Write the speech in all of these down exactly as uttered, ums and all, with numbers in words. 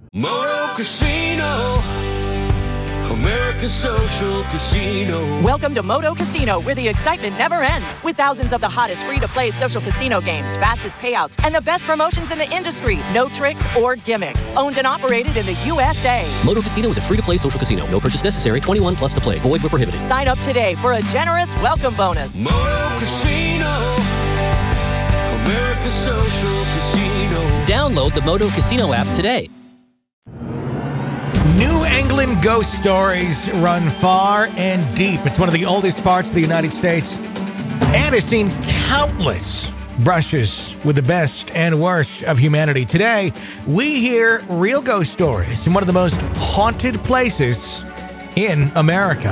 Moto Casino, America's social casino. Welcome to Moto Casino, where the excitement never ends. With thousands of the hottest free-to-play social casino games, fastest payouts, and the best promotions in the industry. No tricks or gimmicks. Owned and operated in the U S A. Moto Casino is a free-to-play social casino. No purchase necessary. twenty-one plus to play. Void where prohibited. Sign up today for a generous welcome bonus. Moto Casino, America's social casino. Download the Moto Casino app today. New England ghost stories run far and deep. It's one of the oldest parts of the United States and has seen countless brushes with the best and worst of humanity. Today, we hear real ghost stories in one of the most haunted places in America.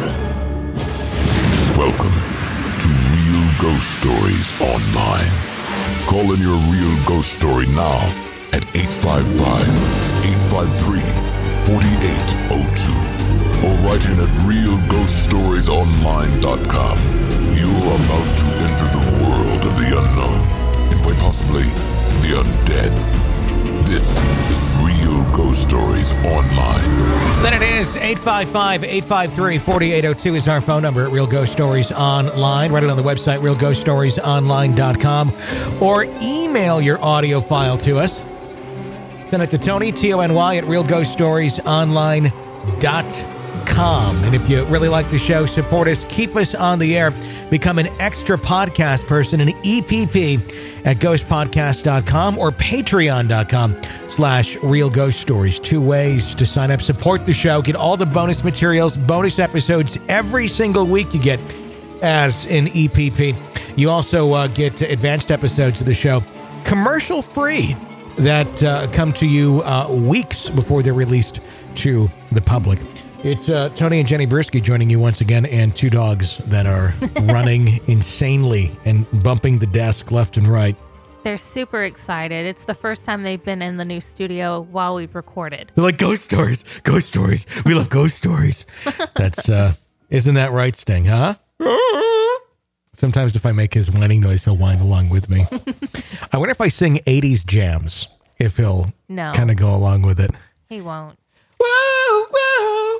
Welcome to Real Ghost Stories Online. Call in your real ghost story now at eight five five, eight five three, four eight zero two or write in at real ghost stories online dot com. You are about to enter the world of the unknown and quite possibly the undead. This is Real Ghost Stories Online. Then it is eight five five, eight five three, four eight zero two is our phone number at Real Ghost Stories Online. Write it on the website, real ghost stories online dot com, or email your audio file to us. Send it to Tony, T O N Y, at real ghost stories online dot com. And if you really like the show, support us, keep us on the air, become an extra podcast person, an E P P at ghost podcast dot com or patreon dot com slash real ghost stories. Two ways to sign up, support the show, get all the bonus materials, bonus episodes every single week you get as an E P P. You also uh, get advanced episodes of the show commercial free that uh, come to you uh, weeks before they're released to the public. It's uh, Tony and Jenny Bruschi joining you once again, and two dogs that are running insanely and bumping the desk left and right. They're super excited. It's the first time they've been in the new studio while we've recorded. They're like, ghost stories, ghost stories. We love ghost stories. That's, uh, isn't that right, Sting, huh? Sometimes if I make his whining noise, he'll whine along with me. I wonder if I sing eighties jams, if he'll no. kind of go along with it. He won't. Whoa, whoa,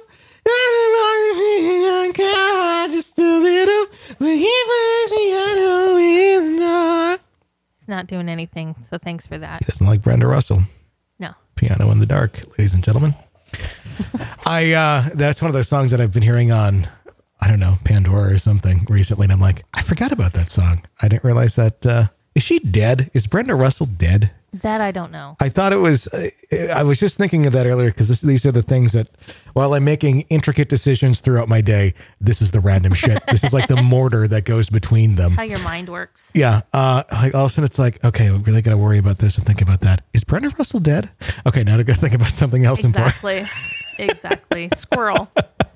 just a little, when he plays piano in the dark. He's not doing anything, so thanks for that. He doesn't like Brenda Russell. No. Piano in the Dark, ladies and gentlemen. I uh, that's one of those songs that I've been hearing on, I don't know, Pandora or something recently, and I'm like, I forgot about that song. I didn't realize that. Uh, is she dead? Is Brenda Russell dead? That I don't know. I thought it was, uh, I was just thinking of that earlier because these are the things that, while I'm making intricate decisions throughout my day, this is the random shit. This is like the mortar that goes between them. That's how your mind works. Yeah. Uh, like all of a sudden it's like, okay, we really got to worry about this and think about that. Is Brenda Russell dead? Okay, now I got to think about something else exactly. important. Exactly. Squirrel.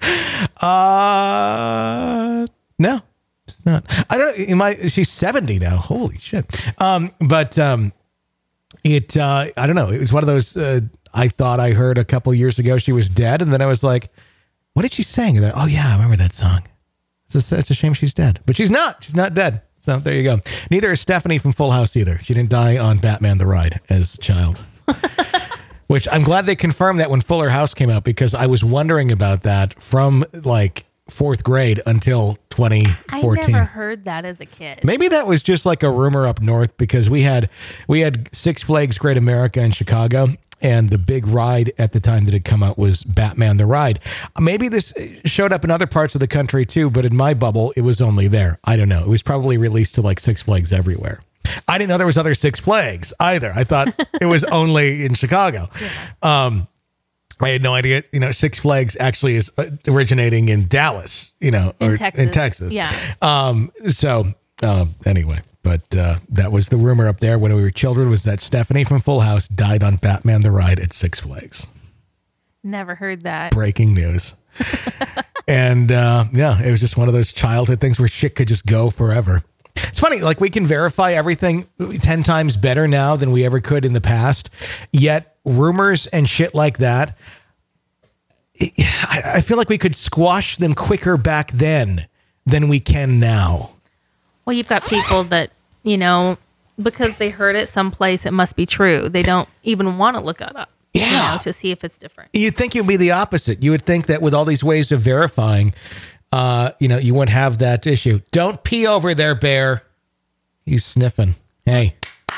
Uh, no, it's not. I don't know. My, she's seventy now. Holy shit. Um, but, um, it, uh, I don't know. It was one of those, uh, I thought I heard a couple years ago she was dead. And then I was like, what did she sing? And then, oh yeah, I remember that song. It's a, it's a shame she's dead, but she's not, she's not dead. So there you go. Neither is Stephanie from Full House either. She didn't die on Batman the Ride as a child. Which I'm glad they confirmed that when Fuller House came out, because I was wondering about that from like fourth grade until twenty fourteen. I never heard that as a kid. Maybe that was just like a rumor up north, because we had we had Six Flags Great America in Chicago, and the big ride at the time that had come out was Batman the Ride. Maybe this showed up in other parts of the country too, but in my bubble, it was only there. I don't know. It was probably released to like Six Flags everywhere. I didn't know there was other Six Flags either. I thought it was only in Chicago. Yeah. Um, I had no idea, you know, Six Flags actually is originating in Dallas, you know, in or Texas. in Texas. Yeah. Um, so, um, anyway, but, uh, that was the rumor up there when we were children, was that Stephanie from Full House died on Batman the Ride at Six Flags. Never heard that. Breaking news. And, uh, yeah, it was just one of those childhood things where shit could just go forever. It's funny, like we can verify everything ten times better now than we ever could in the past. Yet rumors and shit like that, I feel like we could squash them quicker back then than we can now. Well, you've got people that, you know, because they heard it someplace, it must be true. They don't even want to look it up. you Yeah. know, to see if it's different. You'd think it would be the opposite. You would think that with all these ways of verifying, uh, you know, you wouldn't have that issue. Don't pee over there, Bear. He's sniffing. Hey,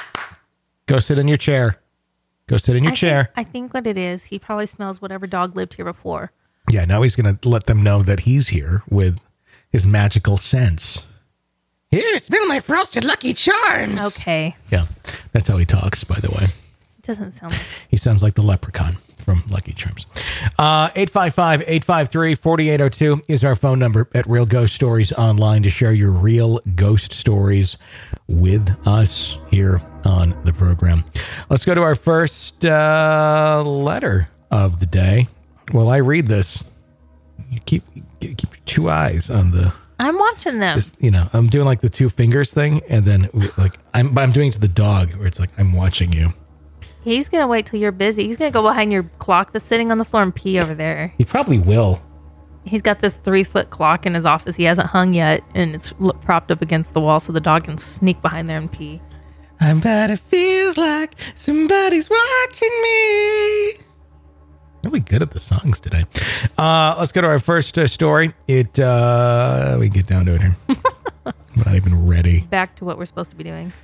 go sit in your chair. Go sit in your I chair. Think, I think what it is, he probably smells whatever dog lived here before. Yeah, now he's going to let them know that he's here with his magical sense. Here, smell my frosted Lucky Charms. Okay. Yeah, that's how he talks, by the way. It doesn't sound like He sounds like the leprechaun from Lucky Charms. Uh, eight five five, eight five three, four eight zero two is our phone number at Real Ghost Stories Online to share your real ghost stories with us here on the program. Let's go to our first uh, letter of the day. While I read this, you keep keep your two eyes on the... I'm watching them. This, you know, I'm doing like the two fingers thing, and then like I'm, I'm doing it to the dog, where it's like I'm watching you. He's going to wait till you're busy. He's going to go behind your clock that's sitting on the floor and pee over there. He probably will. He's got this three-foot clock in his office. He hasn't hung yet, and it's l- propped up against the wall so the dog can sneak behind there and pee. I bet it feels like somebody's watching me. Really good at the songs today. Uh, let's go to our first uh, story. It uh, we get down to it here. I'm not even ready. Back to what we're supposed to be doing.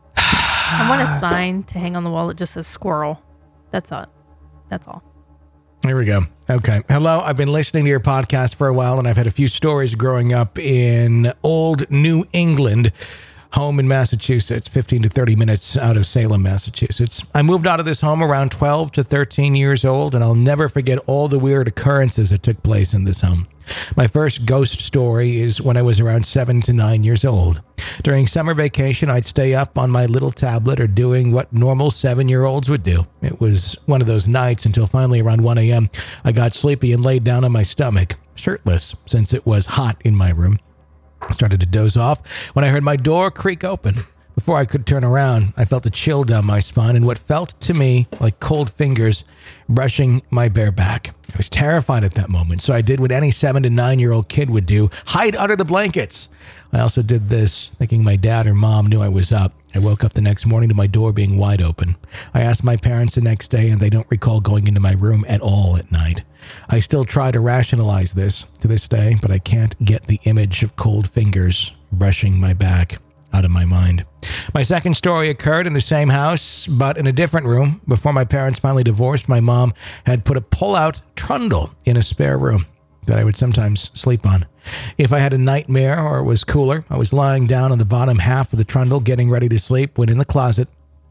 I want a sign to hang on the wall that just says squirrel. That's all. That's all. Here we go. Okay. Hello. I've been listening to your podcast for a while, and I've had a few stories growing up in old New England, home in Massachusetts, fifteen to thirty minutes out of Salem, Massachusetts. I moved out of this home around twelve to thirteen years old, and I'll never forget all the weird occurrences that took place in this home. My first ghost story is when I was around seven to nine years old. During summer vacation, I'd stay up on my little tablet or doing what normal seven-year-olds would do. It was one of those nights until finally around one a.m. I got sleepy and laid down on my stomach, shirtless, since it was hot in my room. I started to doze off when I heard my door creak open. Before I could turn around, I felt a chill down my spine and what felt to me like cold fingers brushing my bare back. I was terrified at that moment, so I did what any seven to nine-year-old kid would do, hide under the blankets. I also did this thinking my dad or mom knew I was up. I woke up the next morning to my door being wide open. I asked my parents the next day, and they don't recall going into my room at all at night. I still try to rationalize this to this day, but I can't get the image of cold fingers brushing my back out of my mind. My second story occurred in the same house, but in a different room. Before my parents finally divorced, my mom had put a pull-out trundle in a spare room that I would sometimes sleep on. If I had a nightmare or it was cooler, I was lying down on the bottom half of the trundle getting ready to sleep when in the closet,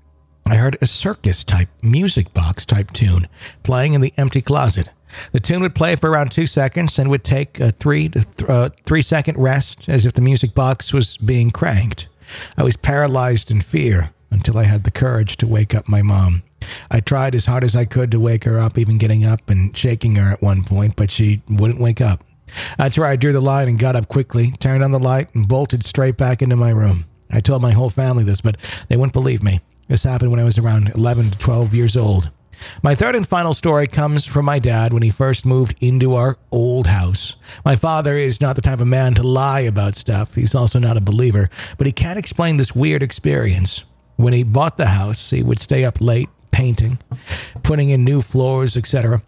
I heard a circus-type music box-type tune playing in the empty closet. The tune would play for around two seconds and would take a three to th- uh, three second rest as if the music box was being cranked. I was paralyzed in fear until I had the courage to wake up my mom. I tried as hard as I could to wake her up, even getting up and shaking her at one point, but she wouldn't wake up. That's where I drew the line and got up quickly, turned on the light, and bolted straight back into my room. I told my whole family this, but they wouldn't believe me. This happened when I was around eleven to twelve years old. My third and final story comes from my dad when he first moved into our old house. My father is not the type of man to lie about stuff. He's also not a believer, but he can't explain this weird experience. When he bought the house, he would stay up late painting, putting in new floors, et cetera.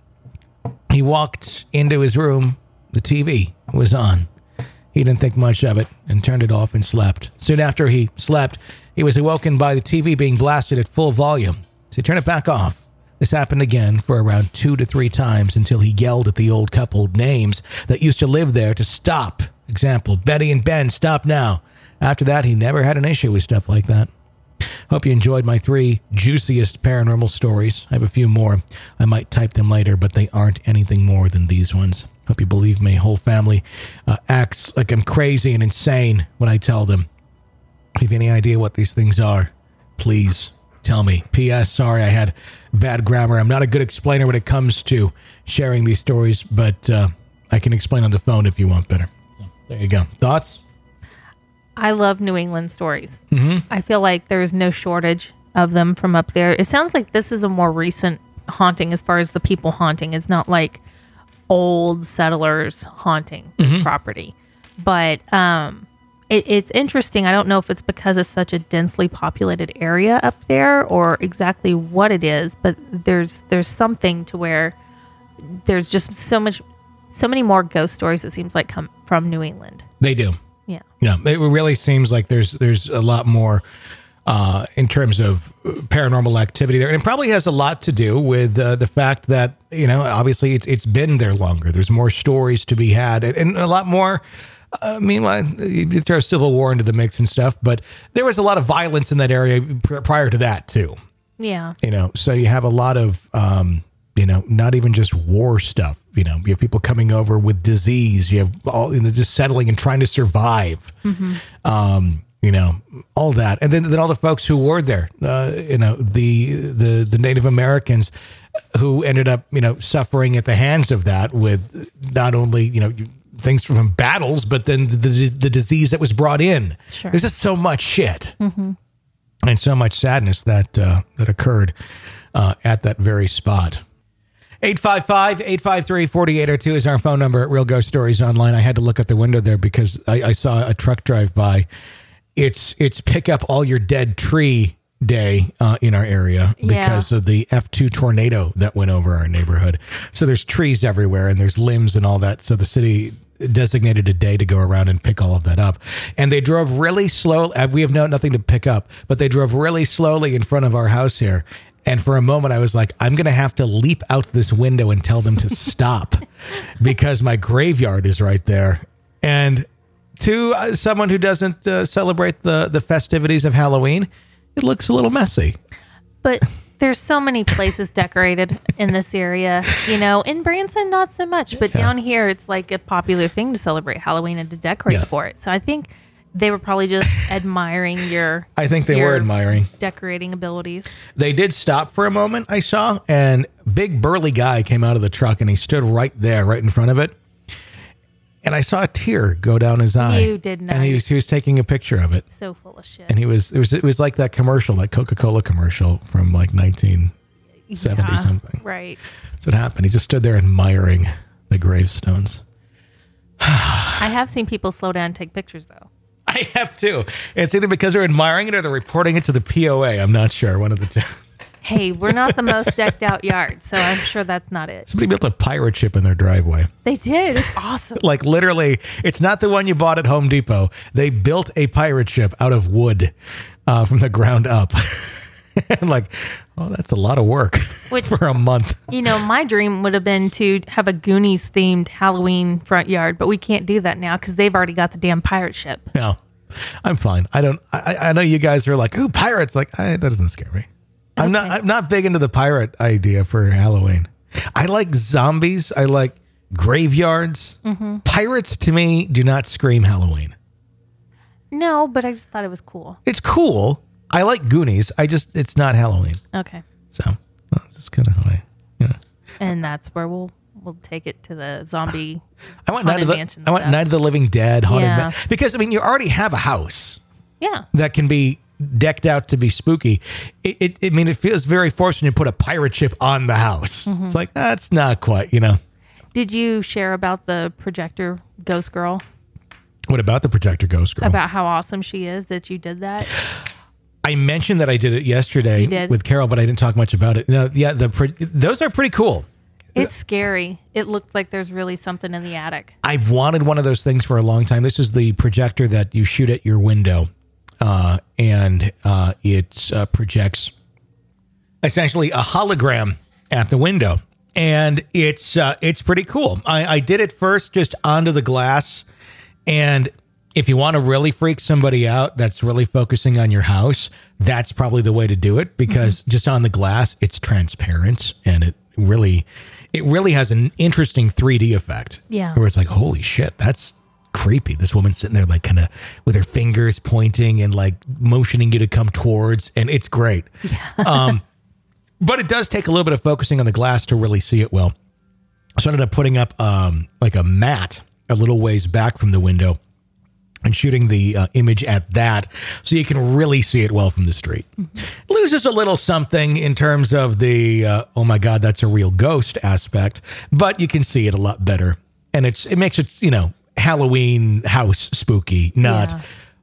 He walked into his room. The T V was on. He didn't think much of it and turned it off and slept. Soon after he slept, he was awoken by the T V being blasted at full volume. So he turned it back off. This happened again for around two to three times until he yelled at the old couple names that used to live there to stop. Example, Betty and Ben, stop now. After that, he never had an issue with stuff like that. Hope you enjoyed my three juiciest paranormal stories. I have a few more. I might type them later, but they aren't anything more than these ones. Hope you believe me. Whole family uh, acts like I'm crazy and insane when I tell them. If you have any idea what these things are, please tell me. P S. Sorry I had bad grammar. I'm not a good explainer when it comes to sharing these stories, but uh, I can explain on the phone if you want better. So, there you go. Thoughts? I love New England stories. Mm-hmm. I feel like there's no shortage of them from up there. It sounds like this is a more recent haunting as far as the people haunting. It's not like old settlers haunting this Mm-hmm. property. But um, It, it's interesting. I don't know if it's because it's such a densely populated area up there or exactly what it is, but there's there's something to where there's just so much, so many more ghost stories, it seems like, come from New England. They do. Yeah. Yeah. It really seems like there's there's a lot more uh, in terms of paranormal activity there. And it probably has a lot to do with uh, the fact that, you know, obviously it's it's been there longer. There's more stories to be had and, and a lot more. Uh, meanwhile, you throw Civil War into the mix and stuff, but there was a lot of violence in that area pr- prior to that, too. Yeah. You know, so you have a lot of, um, you know, not even just war stuff. You know, you have people coming over with disease. You have all, you know, just settling and trying to survive. Mm-hmm. Um, you know, all that. And then, then all the folks who were there, uh, you know, the, the, the Native Americans who ended up, you know, suffering at the hands of that with not only, you know, things from battles, but then the, the, the disease that was brought in. Sure. There's just so much shit mm-hmm. and so much sadness that uh, that occurred uh, at that very spot. eight five five, eight five three, four eight zero two is our phone number at Real Ghost Stories Online. I had to look out the window there because I, I saw a truck drive by. It's it's pick up all your dead tree day uh, in our area because yeah. of the F two tornado that went over our neighborhood. So there's trees everywhere and there's limbs and all that. So the city designated a day to go around and pick all of that up. And they drove really slow. We have no, nothing to pick up, but they drove really slowly in front of our house here. And for a moment I was like, I'm going to have to leap out this window and tell them to stop because my graveyard is right there. And to uh, someone who doesn't uh, celebrate the, the festivities of Halloween, it looks a little messy. But there's so many places decorated in this area. You know, in Branson, not so much. But yeah. down here, it's like a popular thing to celebrate Halloween and to decorate yeah. for it. So I think they were probably just admiring your I think they your were admiring decorating abilities. They did stop for a moment, I saw, and big burly guy came out of the truck and he stood right there, right in front of it. And I saw a tear go down his eye. You did not. And he was he was taking a ppicture of it. So full of shit. And he was it was it was like that commercial, that Coca-Cola commercial from like nineteen seventy yeah, something. Right. That's what happened. He just stood there admiring the gravestones. I have seen people slow down and take pictures though. I have too. It's either because they're admiring it or they're reporting it to the P O A. I'm not sure. One of the two. Hey, we're not the most decked out yard, so I'm sure that's not it. Somebody built a pirate ship in their driveway. They did. It's awesome. Like literally, it's not the one you bought at Home Depot. They built a pirate ship out of wood uh, from the ground up. And like, oh, that's a lot of work Which, for a month. You know, my dream would have been to have a Goonies themed Halloween front yard, but we can't do that now because they've already got the damn pirate ship. No, I'm fine. I don't. I, I know you guys are like, ooh, pirates. Like, I, that doesn't scare me. I'm not. I'm not big into the pirate idea for Halloween. I like zombies. I like graveyards. Mm-hmm. Pirates to me do not scream Halloween. No, but I just thought it was cool. It's cool. I like Goonies. I just it's not Halloween. Okay. So well, it's just kind of how I, you know. And that's where we'll we'll take it to the zombie. I want Night of the I stuff. want Night of the Living Dead. Haunted Yeah. Man, because I mean you already have a house. Yeah. That can be decked out to be spooky. It, it, I mean, it feels very forced when you put a pirate ship on the house. Mm-hmm. It's like, that's not quite, you know. Did you share about the projector ghost girl? What about the projector ghost girl? About how awesome she is that you did that? I mentioned that I did it yesterday You did? with Carol, but I didn't talk much about it. No, yeah, the pro- those are pretty cool. It's scary. It looked like there's really something in the attic. I've wanted one of those things for a long time. This is the projector that you shoot at your window. Uh, and uh, it uh, projects essentially a hologram at the window, and it's uh, it's pretty cool. I, I did it first just onto the glass, and if you want to really freak somebody out that's really focusing on your house, that's probably the way to do it because mm-hmm. just on the glass, it's transparent, and it really it really has an interesting three D effect. Yeah, where it's like, holy shit, that's creepy. This woman's sitting there like kind of with her fingers pointing and like motioning you to come towards, and it's great. Yeah. um, but it does take a little bit of focusing on the glass to really see it well. So I ended up putting up um, like a mat a little ways back from the window and shooting the uh, image at that so you can really see it well from the street. Mm-hmm. Loses a little something in terms of the, uh, oh my God, that's a real ghost aspect, but you can see it a lot better. And it's it makes it, you know, Halloween house spooky, not, yeah.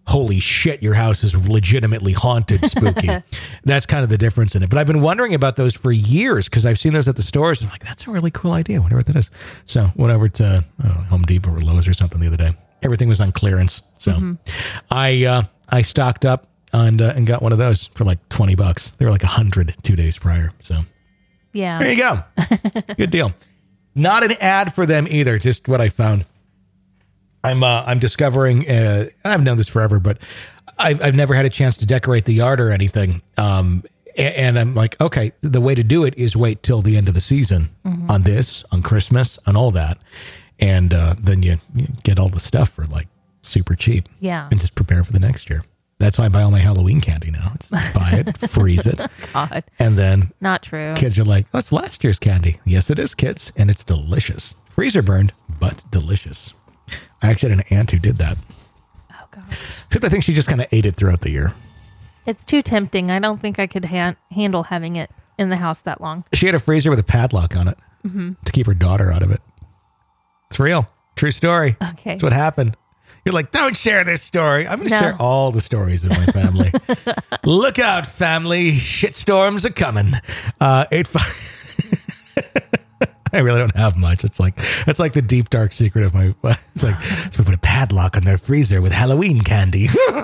holy shit, your house is legitimately haunted, spooky. That's kind of the difference in it. But I've been wondering about those for years because I've seen those at the stores. I'm like, that's a really cool idea. Whatever that is. So went over to I don't know, Home Depot or Lowe's or something the other day. Everything was on clearance. So mm-hmm. I uh, I stocked up and, uh, and got one of those for like twenty bucks. They were like a hundred two days prior. So yeah, there you go. Good deal. Not an ad for them either. Just what I found. I'm uh, I'm discovering, uh, I've known this forever, but I've, I've never had a chance to decorate the yard or anything. Um, and, and I'm like, okay, the way to do it is wait till the end of the season mm-hmm. on this, on Christmas, on all that. And uh, then you, you get all the stuff for like super cheap. Yeah. And just prepare for the next year. That's why I buy all my Halloween candy now. It's buy it, freeze it. God. And then not true. Kids are like, oh, it's last year's candy. Yes, it is, kids. And it's delicious. Freezer burned, but delicious. I actually had an aunt who did that. Oh, God. Except I think she just kind of ate it throughout the year. It's too tempting. I don't think I could ha- handle having it in the house that long. She had a freezer with a padlock on it mm-hmm. to keep her daughter out of it. It's real. True story. Okay. That's what happened. You're like, don't share this story. I'm going to no. share all the stories of my family. Look out, family. Shitstorms are coming. Uh, eight five. I really don't have much. It's like it's like the deep dark secret of my. It's like so we put a padlock on their freezer with Halloween candy.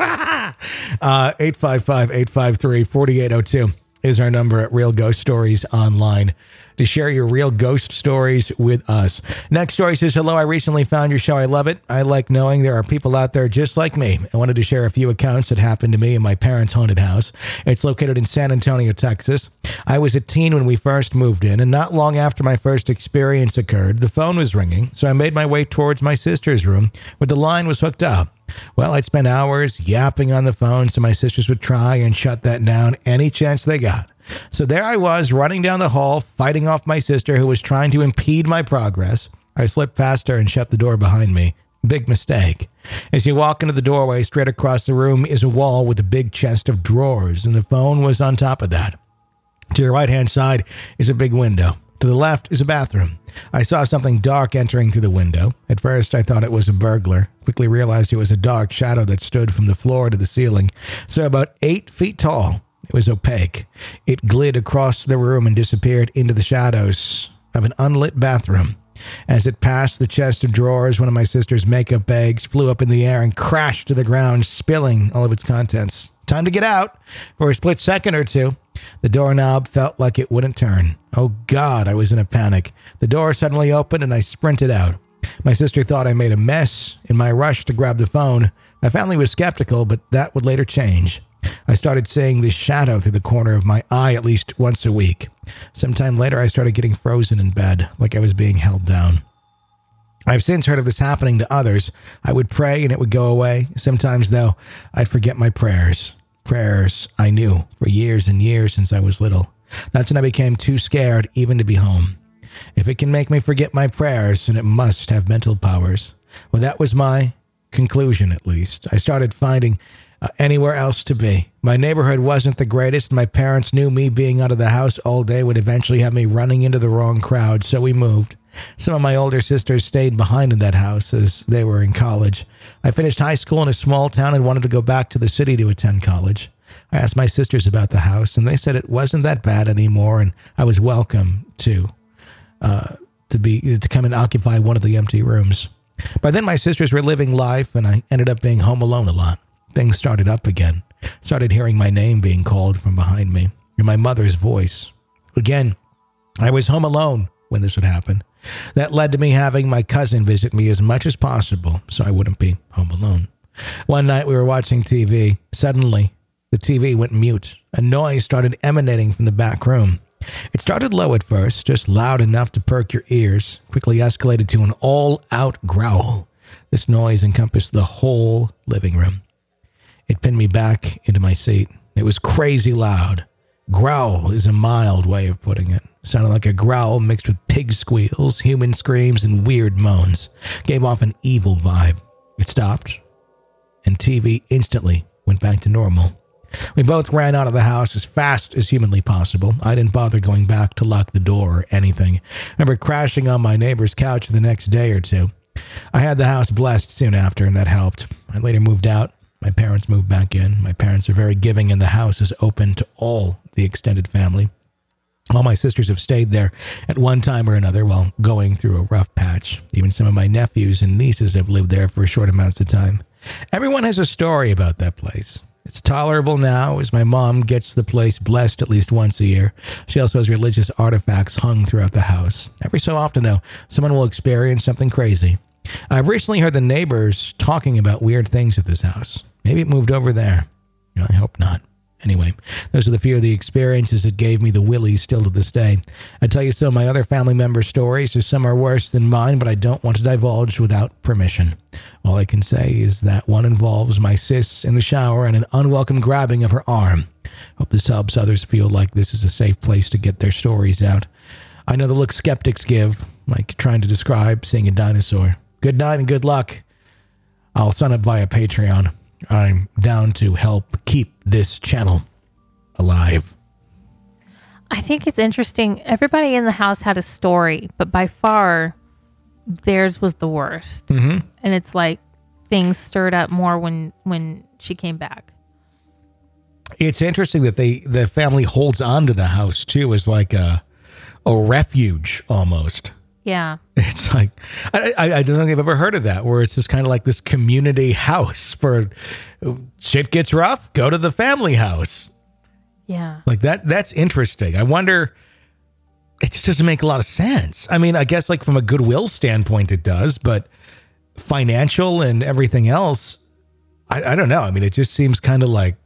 uh, eight five five, eight five three, four eight zero two is our number at Real Ghost Stories Online to share your real ghost stories with us. Next story says, hello, I recently found your show. I love it. I like knowing there are people out there just like me. I wanted to share a few accounts that happened to me in my parents' haunted house. It's located in San Antonio, Texas. I was a teen when we first moved in, and not long after my first experience occurred, the phone was ringing, so I made my way towards my sister's room where the line was hooked up. Well, I'd spend hours yapping on the phone so my sisters would try and shut that down any chance they got. So there I was, running down the hall, fighting off my sister who was trying to impede my progress. I slipped past her and shut the door behind me. Big mistake. As you walk into the doorway, straight across the room is a wall with a big chest of drawers, and the phone was on top of that. To your right-hand side is a big window. To the left is a bathroom. I saw something dark entering through the window. At first, I thought it was a burglar. Quickly realized it was a dark shadow that stood from the floor to the ceiling, so about eight feet tall. It was opaque. It glid across the room and disappeared into the shadows of an unlit bathroom. As it passed the chest of drawers, one of my sister's makeup bags flew up in the air and crashed to the ground, spilling all of its contents. Time to get out. For a split second or two, the doorknob felt like it wouldn't turn. Oh, God, I was in a panic. The door suddenly opened and I sprinted out. My sister thought I made a mess. In my rush to grab the phone, my family was skeptical, but that would later change. I started seeing this shadow through the corner of my eye at least once a week. Sometime later, I started getting frozen in bed, like I was being held down. I've since heard of this happening to others. I would pray and it would go away. Sometimes, though, I'd forget my prayers. Prayers I knew for years and years since I was little. That's when I became too scared even to be home. If it can make me forget my prayers, then it must have mental powers. Well, that was my conclusion, at least. I started finding Uh, anywhere else to be. My neighborhood wasn't the greatest. My parents knew me being out of the house all day would eventually have me running into the wrong crowd, so we moved. Some of my older sisters stayed behind in that house as they were in college. I finished high school in a small town and wanted to go back to the city to attend college. I asked my sisters about the house, and they said it wasn't that bad anymore, and I was welcome to uh, to be to come and occupy one of the empty rooms. By then, my sisters were living life, and I ended up being home alone a lot. Things started up again. Started hearing my name being called from behind me, and my mother's voice. Again, I was home alone when this would happen. That led to me having my cousin visit me as much as possible so I wouldn't be home alone. One night we were watching T V. Suddenly, the T V went mute. A noise started emanating from the back room. It started low at first, just loud enough to perk your ears, quickly escalated to an all-out growl. This noise encompassed the whole living room. It pinned me back into my seat. It was crazy loud. Growl is a mild way of putting it. It sounded like a growl mixed with pig squeals, human screams, and weird moans. Gave off an evil vibe. It stopped, and T V instantly went back to normal. We both ran out of the house as fast as humanly possible. I didn't bother going back to lock the door or anything. I remember crashing on my neighbor's couch the next day or two. I had the house blessed soon after, and that helped. I later moved out. My parents moved back in. My parents are very giving, and the house is open to all the extended family. All my sisters have stayed there at one time or another while going through a rough patch. Even some of my nephews and nieces have lived there for short amounts of time. Everyone has a story about that place. It's tolerable now as my mom gets the place blessed at least once a year. She also has religious artifacts hung throughout the house. Every so often, though, someone will experience something crazy. I've recently heard the neighbors talking about weird things at this house. Maybe it moved over there. I hope not. Anyway, those are the few of the experiences that gave me the willies still to this day. I tell you some of my other family member stories, as some are worse than mine, but I don't want to divulge without permission. All I can say is that one involves my sis in the shower and an unwelcome grabbing of her arm. Hope this helps others feel like this is a safe place to get their stories out. I know the look skeptics give, like trying to describe seeing a dinosaur. Good night and good luck. I'll sign up via Patreon. I'm down to help keep this channel alive. I think it's interesting. Everybody in the house had a story, but by far, theirs was the worst. Mm-hmm. And it's like things stirred up more when when she came back. It's interesting that they the family holds on to the house too as like a a refuge almost. Yeah. It's like, I, I, I don't think I've ever heard of that, where it's just kind of like this community house for shit gets rough, go to the family house. Yeah. Like that, that's interesting. I wonder, it just doesn't make a lot of sense. I mean, I guess like from a goodwill standpoint, it does, but financial and everything else, I, I don't know. I mean, it just seems kind of like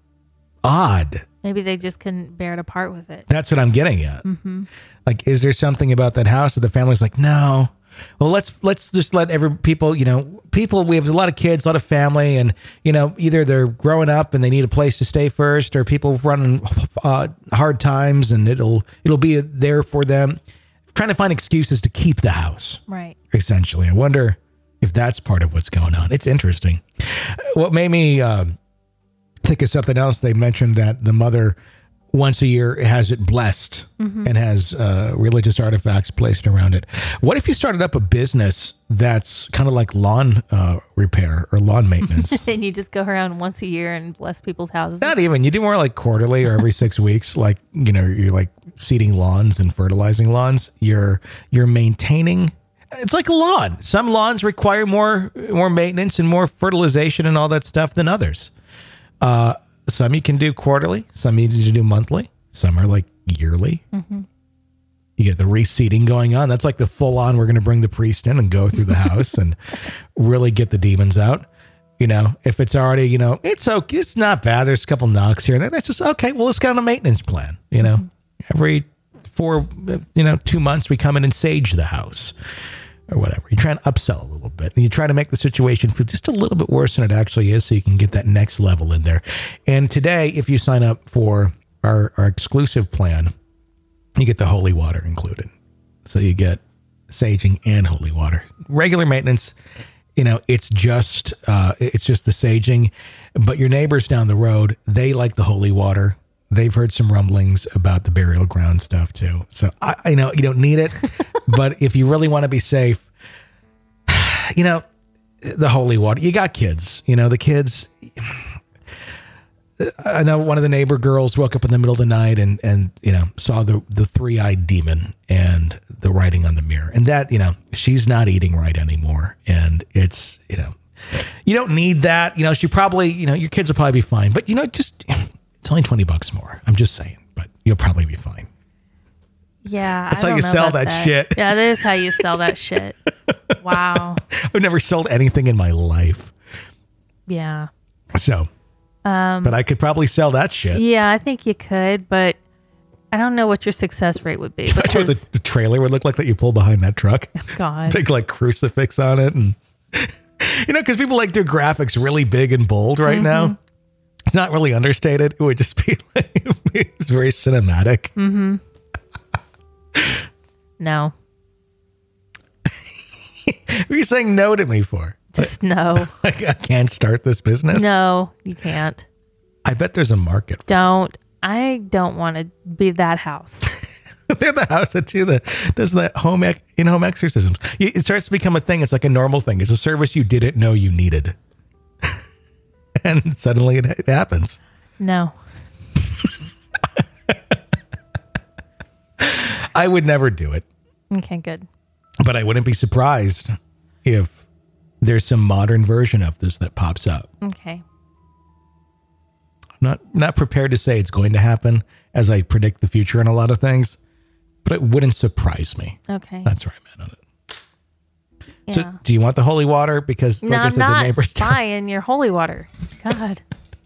odd. Maybe they just couldn't bear to part with it. That's what I'm getting at. Mm-hmm. Like, is there something about that house that the family's like, no, well, let's, let's just let every people, you know, people, we have a lot of kids, a lot of family, and, you know, either they're growing up and they need a place to stay first, or people running uh, hard times and it'll, it'll be there for them. Trying to find excuses to keep the house. Right. Essentially. I wonder if that's part of what's going on. It's interesting. What made me, um, think of something else. They mentioned that the mother once a year has it blessed mm-hmm. and has uh, religious artifacts placed around it. What if you started up a business that's kind of like lawn uh, repair or lawn maintenance? And you just go around once a year and bless people's houses? Not even. You do more like quarterly or every six weeks. Like, you know, you're like seeding lawns and fertilizing lawns. You're you're maintaining. It's like a lawn. Some lawns require more more maintenance and more fertilization and all that stuff than others. Uh, some you can do quarterly, some you need to do monthly, some are like yearly. Mm-hmm. You get the reseeding going on. That's like the full on, we're going to bring the priest in and go through the house and really get the demons out. You know, if it's already, you know, it's okay. It's not bad. There's a couple knocks here and there. That's just, okay, well, let's get on a maintenance plan. You know, mm-hmm. every four, you know, two months we come in and sage the house. Or whatever. You try and upsell a little bit. And you try to make the situation feel just a little bit worse than it actually is so you can get that next level in there. And today, if you sign up for our, our exclusive plan, you get the holy water included. So you get saging and holy water. Regular maintenance, you know, it's just uh, it's just the saging. But your neighbors down the road, they like the holy water. They've heard some rumblings about the burial ground stuff too. So I, I know you don't need it, but if you really want to be safe, you know, the holy water, you got kids, you know, the kids, I know one of the neighbor girls woke up in the middle of the night and, and, you know, saw the, the three-eyed demon and the writing on the mirror, and that, you know, she's not eating right anymore. And it's, you know, you don't need that. You know, she probably, you know, your kids will probably be fine, but you know, just, it's only twenty bucks more. I'm just saying, but you'll probably be fine. Yeah. That's I how don't you know sell about that, that shit. Yeah, that is how you sell that shit. Wow. I've never sold anything in my life. Yeah. So, um, but I could probably sell that shit. Yeah, I think you could, but I don't know what your success rate would be. I know what Because, the, the trailer would look like that you pull behind that truck. God. Big like crucifix on it. And, you know, because people like do graphics really big and bold right mm-hmm. now. It's not really understated. It would just be like, it's very cinematic. Mm-hmm. No. What are you saying no to me for? Just no. Like, I can't start this business? No, you can't. I bet there's a market. Don't. I don't want to be that house. They're the house that do the does the home ec- in-home exorcisms. It starts to become a thing. It's like a normal thing. It's a service you didn't know you needed. and suddenly it, it happens. No. I would never do it. Okay, good. But I wouldn't be surprised if there's some modern version of this that pops up. Okay. I'm not, not prepared to say it's going to happen as I predict the future in a lot of things, but it wouldn't surprise me. Okay. That's where I'm at on it. Yeah. So do you want the holy water? Because like no, I I'm said, not the neighbors don't. buying your holy water. God.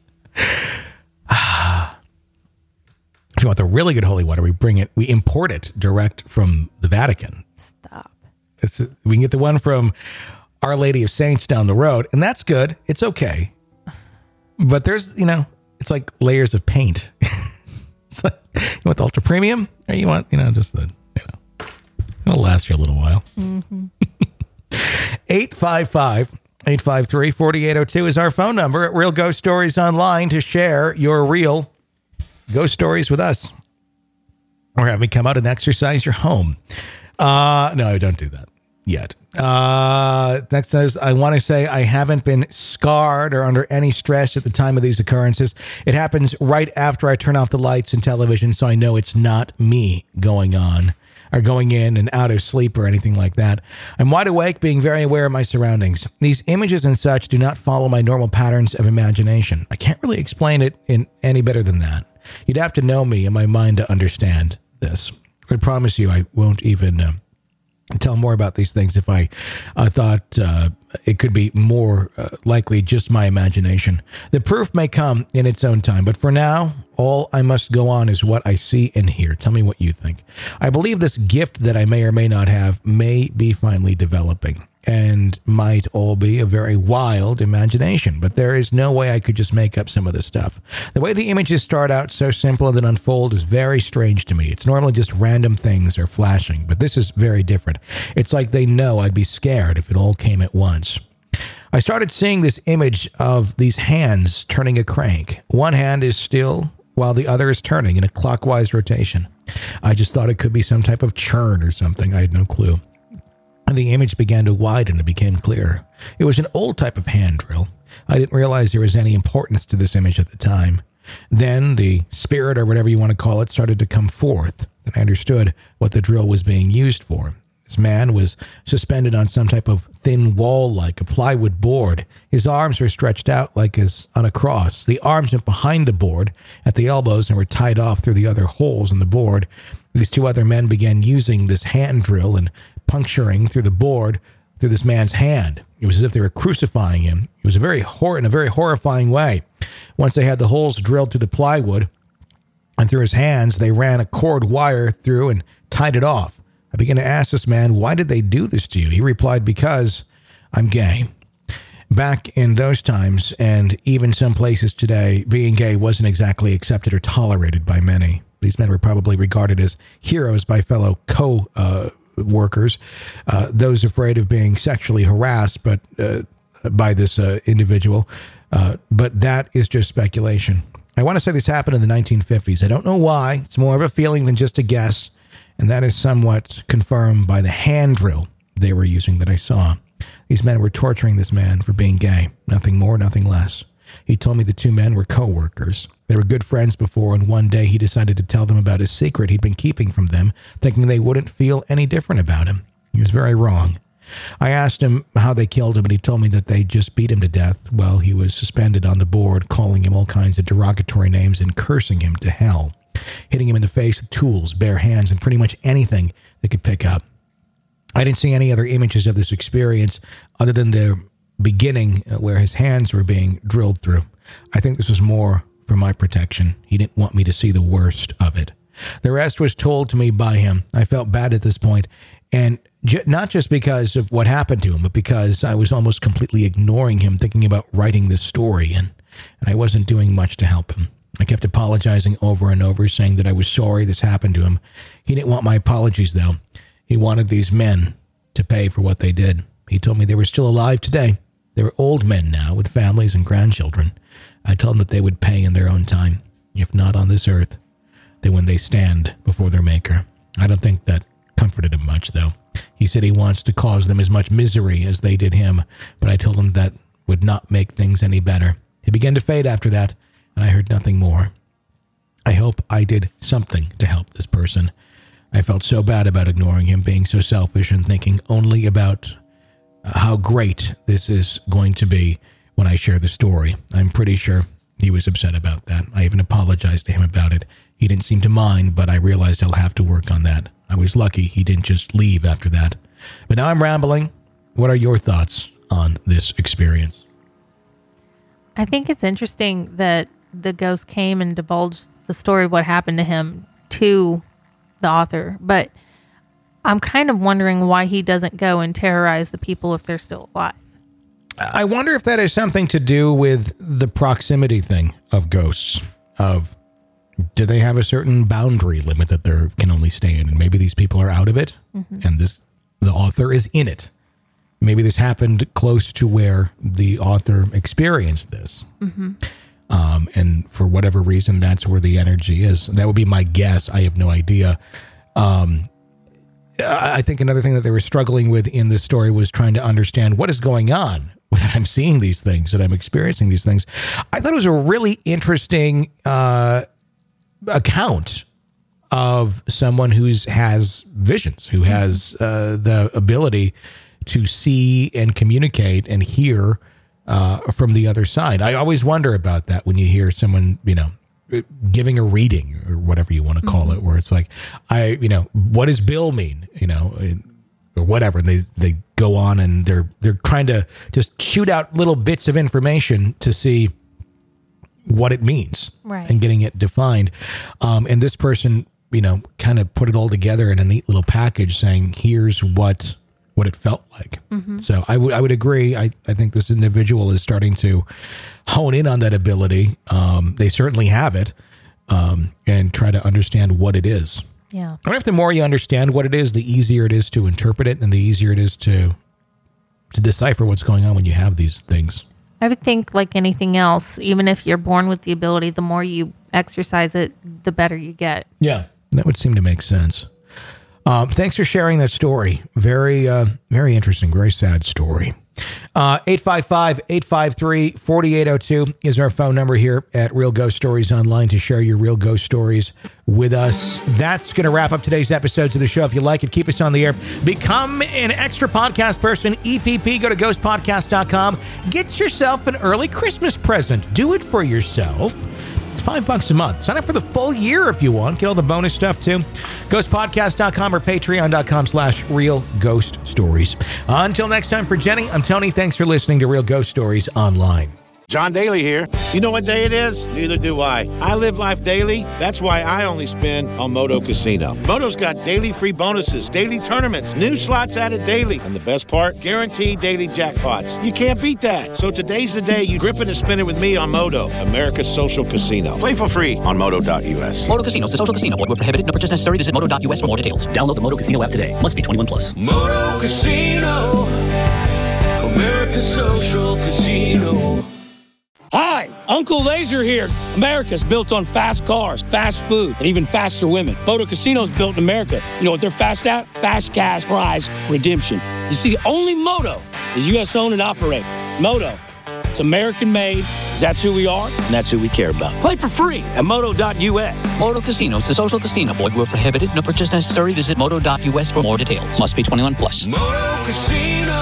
If you want the really good holy water, we bring it, we import it direct from the Vatican. Stop. It's, we can get the one from Our Lady of Saints down the road, and that's good. It's okay. But there's, you know, it's like layers of paint. It's like, you want the ultra premium, or you want, you know, just the, you know, it'll last you a little while. Mm-hmm. eight five five, eight five three, four eight zero two is our phone number at Real Ghost Stories Online to share your real ghost stories with us, or have me come out and exercise your home. Uh, no, don't do that yet. Uh, next says, I want to say I haven't been scarred or under any stress at the time of these occurrences. It happens right after I turn off the lights and television, so I know it's not me going on or going in and out of sleep or anything like that. I'm wide awake, being very aware of my surroundings. These images and such do not follow my normal patterns of imagination. I can't really explain it in any better than that. You'd have to know me and my mind to understand this. I promise you I won't even uh, tell more about these things if I uh, thought uh, it could be more uh, likely just my imagination. The proof may come in its own time, but for now, all I must go on is what I see and hear. Tell me what you think. I believe this gift that I may or may not have may be finally developing and might all be a very wild imagination, but there is no way I could just make up some of this stuff. The way the images start out so simple and then unfold is very strange to me. It's normally just random things are flashing, but this is very different. It's like they know I'd be scared if it all came at once. I started seeing this image of these hands turning a crank. One hand is still while the other is turning in a clockwise rotation. I just thought it could be some type of churn or something. I had no clue. And the image began to widen and became clearer. It was an old type of hand drill. I didn't realize there was any importance to this image at the time. Then the spirit, or whatever you want to call it, started to come forth. Then I understood what the drill was being used for. This man was suspended on some type of thin wall like a plywood board. His arms were stretched out like as on a cross. The arms went behind the board at the elbows and were tied off through the other holes in the board. These two other men began using this hand drill and puncturing through the board through this man's hand. It was as if they were crucifying him. It was a very hor- in a very horrifying way. Once they had the holes drilled through the plywood and through his hands, they ran a cord wire through and tied it off. I began to ask this man, why did they do this to you? He replied, because I'm gay. Back in those times, and even some places today, being gay wasn't exactly accepted or tolerated by many. These men were probably regarded as heroes by fellow co uh, workers, uh, those afraid of being sexually harassed but uh, by this uh, individual. Uh, but that is just speculation. I want to say this happened in the nineteen fifties. I don't know why. It's more of a feeling than just a guess. And that is somewhat confirmed by the hand drill they were using that I saw. These men were torturing this man for being gay. Nothing more, nothing less. He told me the two men were co-workers. They were good friends before, and one day he decided to tell them about his secret he'd been keeping from them, thinking they wouldn't feel any different about him. He was very wrong. I asked him how they killed him, and he told me that they just beat him to death while he was suspended on the board, calling him all kinds of derogatory names and cursing him to hell, hitting him in the face with tools, bare hands, and pretty much anything they could pick up. I didn't see any other images of this experience other than the beginning where his hands were being drilled through. I think this was more for my protection. He didn't want me to see the worst of it. The rest was told to me by him. I felt bad at this point, and j- not just because of what happened to him, but because I was almost completely ignoring him, thinking about writing this story, and, and I wasn't doing much to help him. I kept apologizing over and over, saying that I was sorry this happened to him. He didn't want my apologies, though. He wanted these men to pay for what they did. He told me they were still alive today. They were old men now with families and grandchildren. I told them that they would pay in their own time, if not on this earth, then when they stand before their maker. I don't think that comforted him much, though. He said he wants to cause them as much misery as they did him, but I told him that would not make things any better. He'd began to fade after that, and I heard nothing more. I hope I did something to help this person. I felt so bad about ignoring him, being so selfish and thinking only about uh, how great this is going to be when I share the story. I'm pretty sure he was upset about that. I even apologized to him about it. He didn't seem to mind, but I realized I'll have to work on that. I was lucky he didn't just leave after that. But now I'm rambling. What are your thoughts on this experience? I think it's interesting that the ghost came and divulged the story of what happened to him to the author, but I'm kind of wondering why he doesn't go and terrorize the people if they're still alive. I wonder if that has something to do with the proximity thing of ghosts, of do they have a certain boundary limit that they can only stay in, and maybe these people are out of it, mm-hmm. and this the author is in it. Maybe this happened close to where the author experienced this. Mm-hmm. Um, and for whatever reason, that's where the energy is. That would be my guess. I have no idea. Um, I think another thing that they were struggling with in this story was trying to understand what is going on, that I'm seeing these things, that I'm experiencing these things. I thought it was a really interesting uh, account of someone who has visions, who has uh, the ability to see and communicate and hear uh, from the other side. I always wonder about that when you hear someone, you know, giving a reading or whatever you want to call mm-hmm. it, where it's like, I, you know, what does Bill mean? You know, or whatever. And they, they go on and they're, they're trying to just shoot out little bits of information to see what it means, right, and getting it defined. Um, and this person, you know, kind of put it all together in a neat little package saying, here's what, what it felt like. Mm-hmm. So I would, I would agree. I, I think this individual is starting to hone in on that ability. Um, they certainly have it, um, and try to understand what it is. Yeah. I wonder if the more you understand what it is, the easier it is to interpret it, and the easier it is to, to decipher what's going on when you have these things. I would think, like anything else, even if you're born with the ability, the more you exercise it, the better you get. Yeah, that would seem to make sense. Um, thanks for sharing that story. Very, uh, very interesting, very sad story. Uh, eight five five, eight five three, four eight zero two is our phone number here at Real Ghost Stories Online to share your real ghost stories with us. That's going to wrap up today's episodes of the show. If you like it, keep us on the air. Become an extra podcast person. E P P, go to ghost podcast dot com. Get yourself an early Christmas present. Do it for yourself. Five bucks a month. Sign up for the full year if you want. Get all the bonus stuff too. ghost podcast dot com or patreon dot com slash real ghost stories. Until next time, for Jenny, I'm Tony. Thanks for listening to Real Ghost Stories Online. John Daly here. You know what day it is? Neither do I. I live life daily. That's why I only spin on Moto Casino. Moto's got daily free bonuses, daily tournaments, new slots added daily, and the best part, guaranteed daily jackpots. You can't beat that. So today's the day you grip it and spin it with me on Moto, America's social casino. Play for free on moto dot u s. Moto Casino is a social casino. Void where prohibited. No purchase necessary. Visit moto dot u s for more details. Download the Moto Casino app today. Must be twenty-one plus. Moto Casino, America's social casino. Hi, Uncle Laser here. America's built on fast cars, fast food, and even faster women. Moto Casino's built in America. You know what they're fast at? Fast cash prize redemption. You see, only Moto is U S owned and operated. Moto, it's American made. That's who we are, and that's who we care about. Play for free at moto dot u s. Moto Casino is a social casino. Void where prohibited. No purchase necessary. Visit moto dot u s for more details. Must be twenty-one plus. Moto Casino,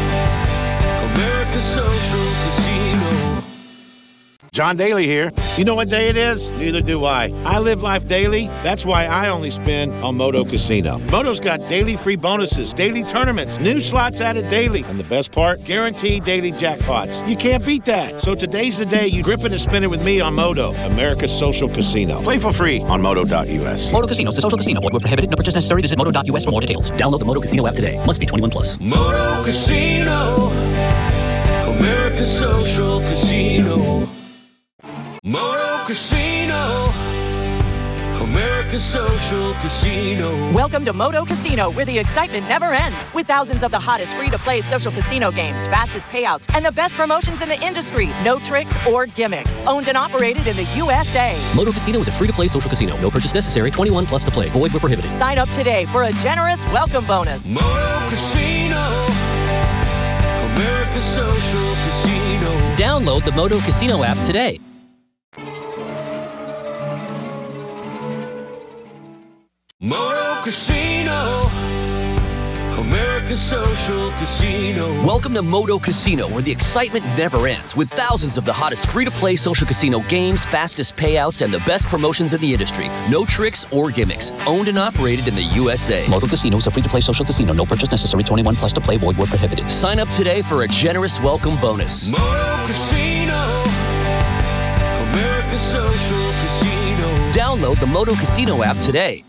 America's social casino. John Daly here. You know what day it is? Neither do I. I live life daily. That's why I only spin on Moto Casino. Moto's got daily free bonuses, daily tournaments, new slots added daily, and the best part, guaranteed daily jackpots. You can't beat that. So today's the day you grip it and spin it with me on Moto, America's social casino. Play for free on moto dot u s. Moto Casino is a social casino. Void where prohibited. No purchase necessary. Visit moto dot u s for more details. Download the Moto Casino app today. Must be twenty-one plus. Moto Casino, America's social casino. Moto Casino, America's social casino. Welcome to Moto Casino, where the excitement never ends. With thousands of the hottest free-to-play social casino games, fastest payouts, and the best promotions in the industry. No tricks or gimmicks. Owned and operated in the U S A. Moto Casino is a free-to-play social casino. No purchase necessary. twenty-one plus to play. Void where prohibited. Sign up today for a generous welcome bonus. Moto Casino, America's America Social Casino. Download the Moto Casino app today. Moto Casino. America Social Casino. Welcome to Moto Casino, where the excitement never ends, with thousands of the hottest free-to-play social casino games, fastest payouts, and the best promotions in the industry. No tricks or gimmicks. Owned and operated in the U S A. Moto Casino is a free-to-play social casino. No purchase necessary. twenty-one plus to play. Void where prohibited. Sign up today for a generous welcome bonus. Moto Casino. America Social Casino. Download the Moto Casino app today.